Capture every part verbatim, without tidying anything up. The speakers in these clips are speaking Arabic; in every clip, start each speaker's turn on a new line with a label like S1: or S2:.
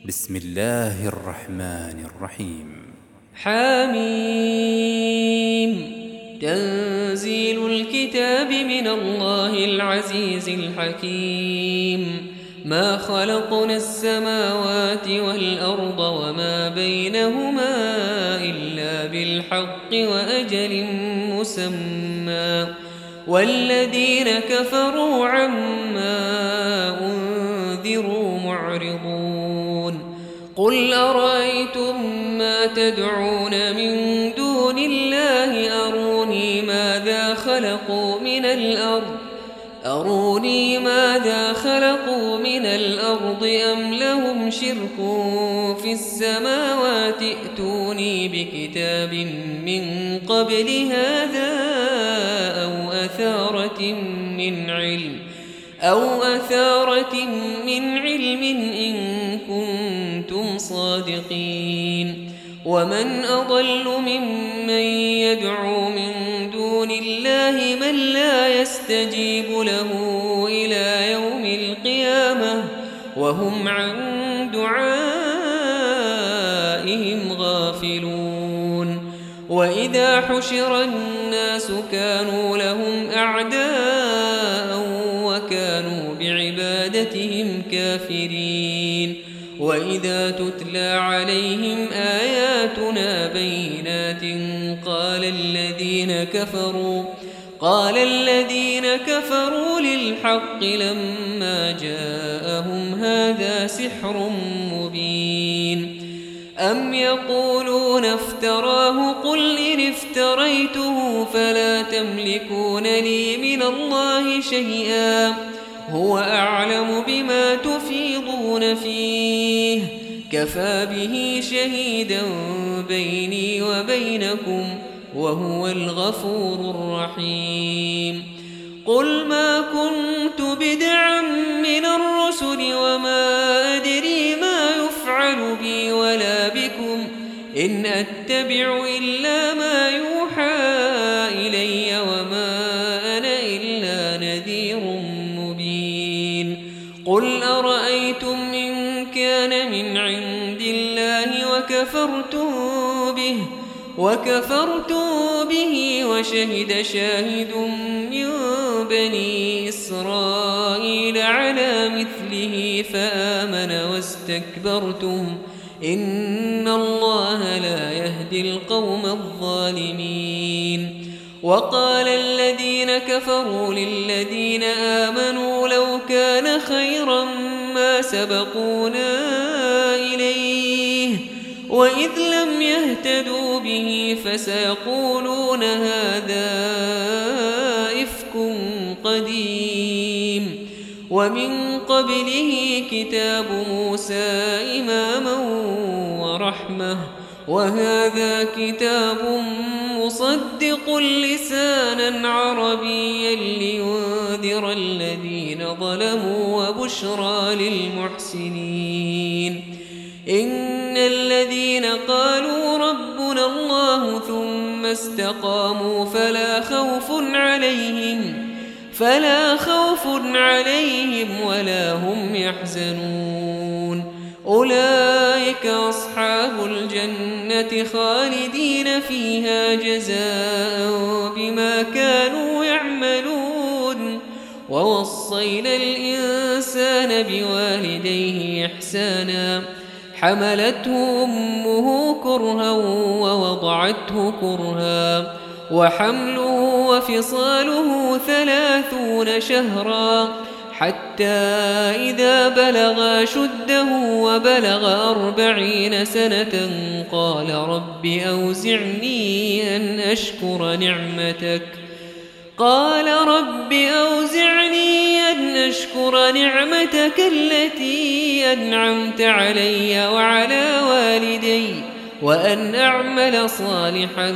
S1: بسم الله الرحمن الرحيم.
S2: حميم. تنزيل الكتاب من الله العزيز الحكيم. ما خلقنا السماوات والأرض وما بينهما إلا بالحق وأجل مسمى، والذين كفروا عما أنذروا معرضون. قل أرأيتم ما تدعون من دون الله أروني ماذا خلقوا من الأرض أروني ماذا خلقوا من الأرض أم لهم شرك في السماوات ائتوني بكتاب من قبل هذا أو أثارة من علم أو أثارة من علم إن كنتم صادقين. ومن أضل ممن يدعو من دون الله من لا يستجيب له إلى يوم القيامة وهم عن دعائهم غافلون. وإذا حشر الناس كانوا لهم أعداء وكانوا بعبادتهم كافرين. وإذا تتلى عليهم آياتنا بينات قال الذين كفروا قال الذين كفروا للحق لما جاءهم هذا سحر مبين. أم يقولون افتراه قل إن افتريته فلا تملكون لي من الله شيئا هو أعلم بما تفيضون فيه كفى به شهيدا بيني وبينكم وهو الغفور الرحيم. قل ما كنت بدعا من الرسل وما أدري ما يفعل بي ولا بكم إن أتبع إلا ما يوحى إلي وما أنا إلا نذير مبين. قل أرأيتم إن كان من عند الله وكفرتم به وكفرتم به وشهد شاهد من بني إسرائيل على مثله فآمن واستكبرتم إن الله لا يهدي القوم الظالمين. وقال الذين كفروا للذين آمنوا لو كان خيرا ما سبقونا إليه وإذ لم يهتدوا به فسيقولون هذا إفك قديم. ومن قبله كتاب موسى إماما ورحمة وهذا كتاب مصدق لسانا عربيا لينذر الذين ظلموا وبشرى للمحسنين. إن الذين قالوا ربنا الله ثم استقاموا فلا خوف عليهم فلا خوف عليهم ولا هم يحزنون. أولئك أصحاب الجنة خالدين فيها جزاء بما كانوا يعملون. ووصينا الإنسان بوالديه إحسانا حملته أمه كرها ووضعته كرها وحمله وفصاله ثلاثون شهرا حتى إذا بلغ شده وبلغ أربعين سنة قال رب أوزعني أن أشكر نعمتك قال رب أوزعني أن أشكر نعمتك التي أنعمت علي وعلى والدي وأن أعمل صالحا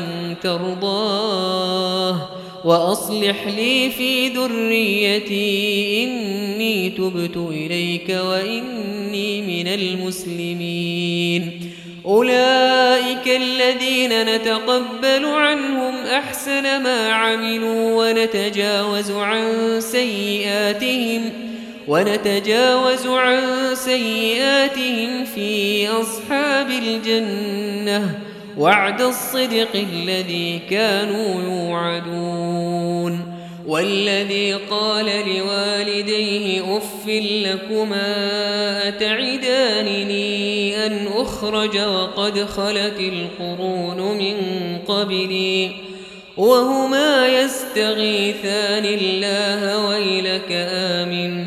S2: ترضاه وأصلح لي في ذريتي إني تبت إليك وإني من المسلمين. أولئك الذين نتقبل عنهم أحسن ما عملوا ونتجاوز عن سيئاتهم ونتجاوز عن سيئاتهم في أصحاب الجنة وعد الصدق الذي كانوا يوعدون والذي قال لوالديه أف لكما أتعدانني أن أخرج وقد خلت القرون من قبلي وهما يستغيثان الله ويلك آمن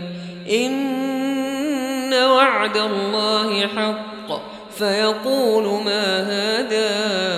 S2: إن وعد الله حق فيقول ما هذا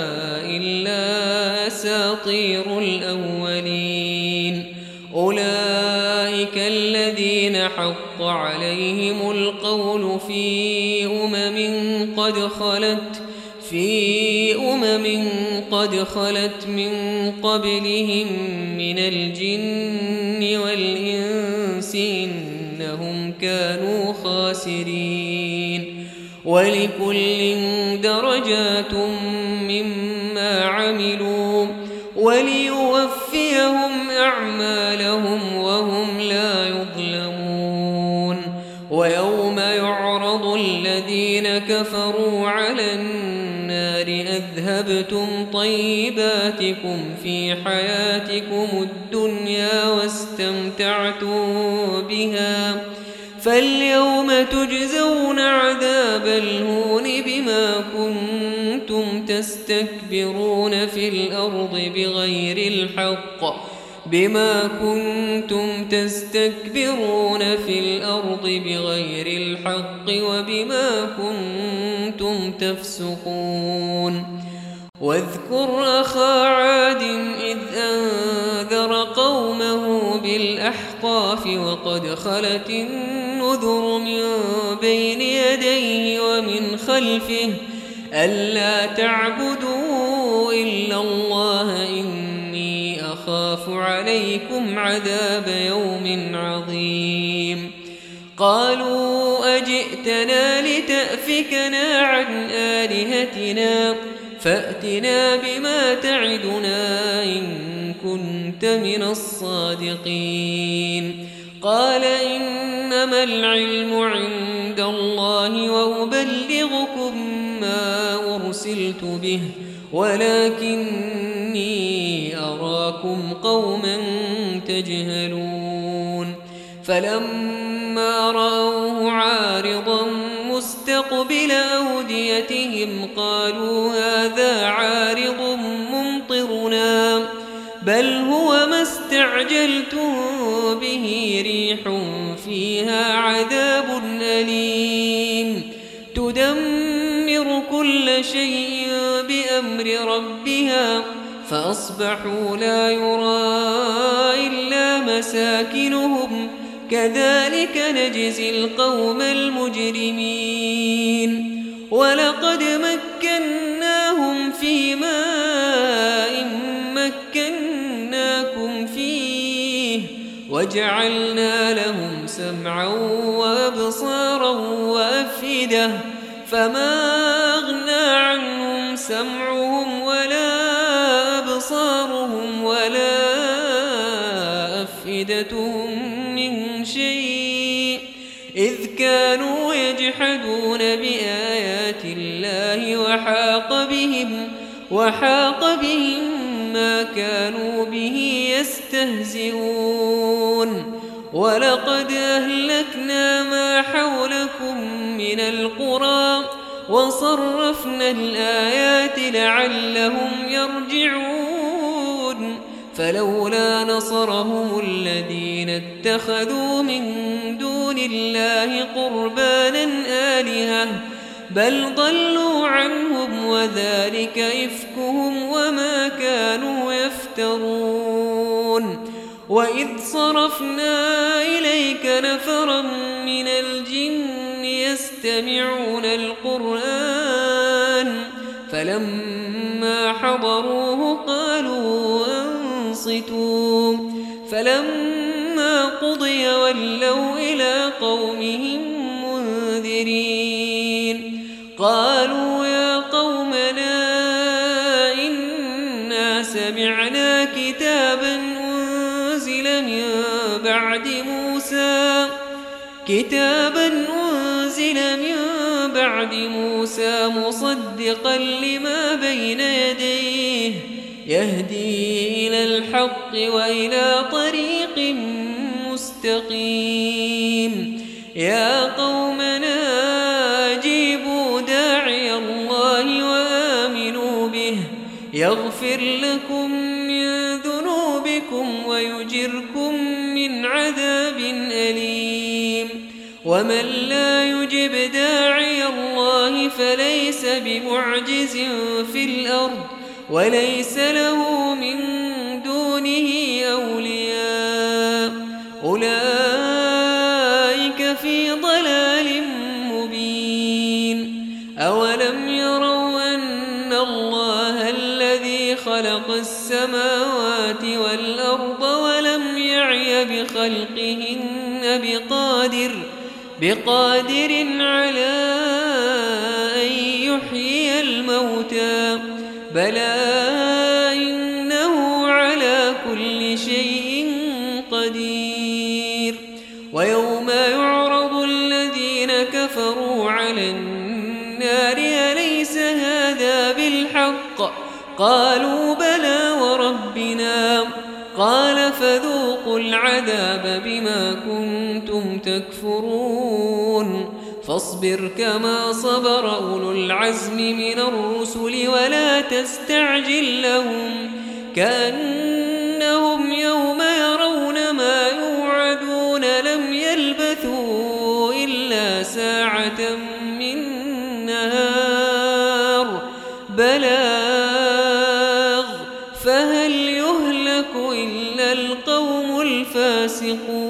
S2: إلا أساطير الأولين أولئك الذين حق عليهم القول في أمم قد خلت في أمم قد خلت من قبلهم من الجن والإنس إنهم كانوا خاسرين ولكل درجات مما عملوا وليوفيهم أعمالهم وهم لا يظلمون ويوم يعرض الذين كفروا على النار أذهبتم طيباتكم في حياتكم الدنيا واستمتعتم بها فاليوم تجزون عذاب الهون بما كنتم تستكبرون في الأرض بغير الحق بما كنتم تستكبرون في الأرض بغير الحق وبما كنتم تفسقون واذكر أخا عاد إذ أنذر قومه بالأحقاف وقد خلت النذر من بين يديه ومن خلفه ألا تعبدوا إلا الله إني أخاف عليكم عذاب يوم عظيم قالوا أجئتنا لتأفكنا عن آلهتنا فأتنا بما تعدنا إن كنت من الصادقين قال إنما العلم عند الله وأبلغكم ما أرسلت به ولكني أراكم قوما تجهلون فلما رأوه عارضا مستقبل أوديتهم قالوا هذا عارض ممطرنا بل هو ما استعجلتم به ريح فيها عذاب أليم تدمر كل شيء بأمر ربها فأصبحوا لا يرى إلا مساكنهم كذلك نجزي القوم المجرمين ولقد مكناهم في ماء مكناكم فيه وجعلنا لهم سمعا وأبصارا وأفئدة فما أغنى عنهم سمعهم ولا أبصارهم ولا أفئدتهم من شيء إذ كانوا يجحدون بآيات الله وحاق بهم وحاق بهم ما كانوا به يستهزئون ولقد أهلكنا ما حولكم من القرى وصرفنا الآيات لعلهم يرجعون فلولا نصرهم الذين اتخذوا من دون الله قربانا آلهة بل ضلوا عنهم وذلك إفكهم وما كانوا يفترون وإذ صرفنا إليك نفرا من الجن يستمعون القرآن فلما حضروه قالوا أنصتوا فلما قضي ولوا إلى قومهم منذرين قالوا يا قومنا إنا سمعنا كتابا أنزل من بعد موسى كتابا أنزل من بعد موسى مصدقا لما بين يديه يهدي إلى الحق وإلى طريق مستقيم يا قومنا أجيبوا داعي الله وآمنوا به يغفر لكم من ذنوبكم ويجركم من عذاب أليم ومن لا يجب داعي الله فليس بمعجز في الأرض وليس له من دونه أولياء أولئك في ضلال مبين أولم يروا أن الله الذي خلق السماوات والأرض ولم يعي بخلقهن بقادر بقادر على أن يحيي الموتى بلى إنه على كل شيء قدير ويوم يعرض الذين كفروا على النار أليس هذا بالحق قالوا بلى وربنا قال فذوقوا العذاب بما كنتم تكفرون فاصبر كما صبر أولو العزم من الرسل ولا تستعجل لهم كأنهم يوم يرون ما يوعدون لم يلبثوا إلا ساعة من نهار بلاغ فهل يهلك إلا القوم الفاسقون